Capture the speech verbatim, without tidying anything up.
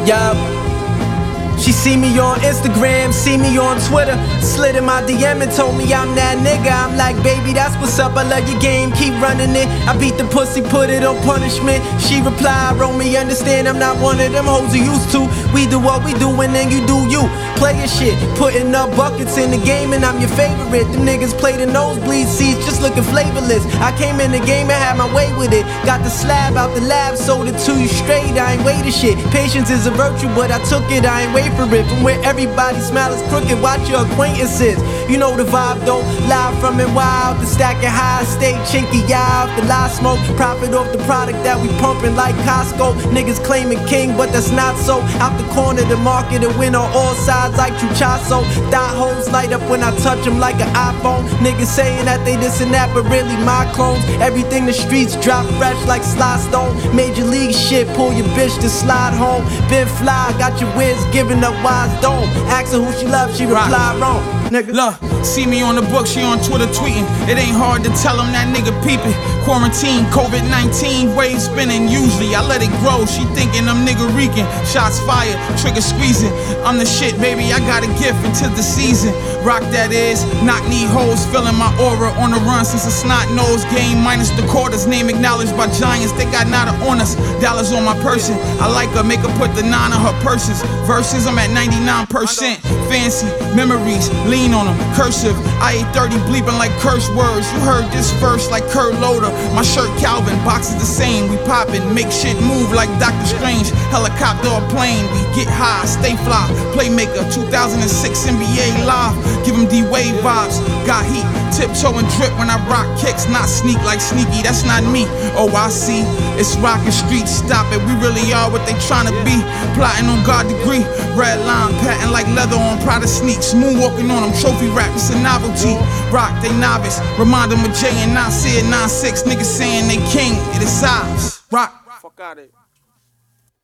Yup. She see me on Instagram, see me on Twitter, slid in my D M and told me I'm that nigga. I'm like, baby, that's what's up, I love your game, keep running it. I beat the pussy, put it on punishment. She replied, Romy, understand I'm not one of them hoes you used to. We do what we do and then you do you. Play your shit, putting up buckets in the game and I'm your favorite. Them niggas play the nosebleed seats, just looking flavorless. I came in the game and had my way with it. Got the slab out the lab, sold it to you straight, I ain't waited shit. Patience is a virtue, but I took it, I ain't wait for it. From where everybody smile is crooked, watch your acquaintances. You know the vibe though, live from it wild. The stacking high, stay chinky, y'all. The lie smoke, profit off the product that we pumping like Costco. Niggas claiming king, but that's not so. Out the corner, the market and win on all sides like Chuchazo. Thought hoes light up when I touch them like an iPhone. Niggas saying that they this and that, but really my clones. Everything the streets drop fresh like Sly Stone. Major league shit, pull your bitch to slide home. Been fly, got your whiz giving up wise dome. Ask her who she loves, she replied wrong. Nigga. Look, see me on the book, she on Twitter tweeting. It ain't hard to tell them that nigga peeping. Quarantine, COVID nineteen, waves spinning. Usually I let it grow, she thinking I'm nigga reeking. Shots fired, trigger squeezing. I'm the shit, baby, I got a gift into the season. Rock that is, knock knee holes, filling my aura. On the run since a snot nose game, minus the quarters. Name acknowledged by giants, they got nada on us. Dollars on my person, I like her, make her put the nine on her purses. Verses, I'm at ninety-nine percent. Fancy memories, lean on them, cursive. I ate thirty bleeping like curse words. You heard this verse like Kurt Loder. My shirt Calvin, boxes the same. We poppin', make shit move like Doctor Strange. Helicopter or plane, we get high, stay fly. Playmaker, two thousand six N B A live. Give them D-Wave vibes, got heat. Tiptoe and drip when I rock kicks, not sneak like sneaky, that's not me. Oh, I see, it's rockin' streets, stop it. We really are what they tryna be. Plotting on God degree, red line, patent like leather on Prada sneaks. Moonwalking on them, trophy rap, it's a novelty. Rock, they novice, remind them of Jay and Nasir, nine six. Niggas saying they king, it is size. Rock. Fuck out of it.